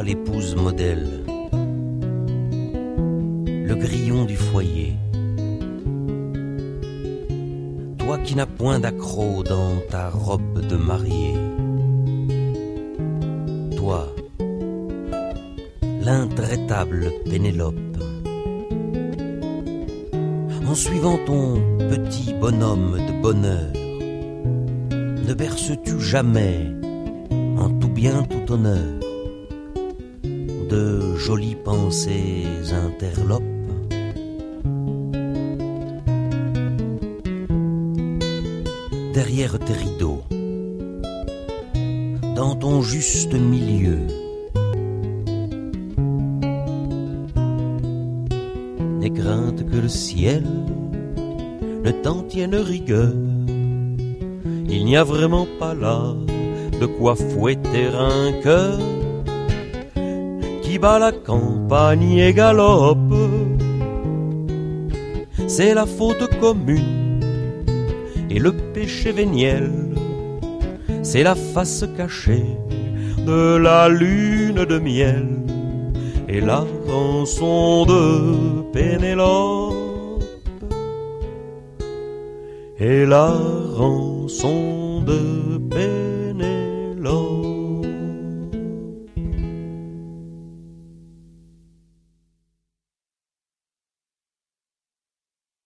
toi l'épouse modèle, le grillon du foyer, toi qui n'as point d'accroc dans ta robe de mariée, toi, l'intraitable Pénélope, en suivant ton petit bonhomme de bonheur, ne berces-tu jamais, en tout bien, tout honneur, de jolies pensées interlopes? Derrière tes rideaux, dans ton juste milieu, n'aie crainte que le ciel ne t'en tienne rigueur. Il n'y a vraiment pas là de quoi fouetter un cœur qui bat la campagne et galope. C'est la faute commune et le péché véniel, c'est la face cachée de la lune de miel et la rançon de Pénélope, et la rançon de Pénélope.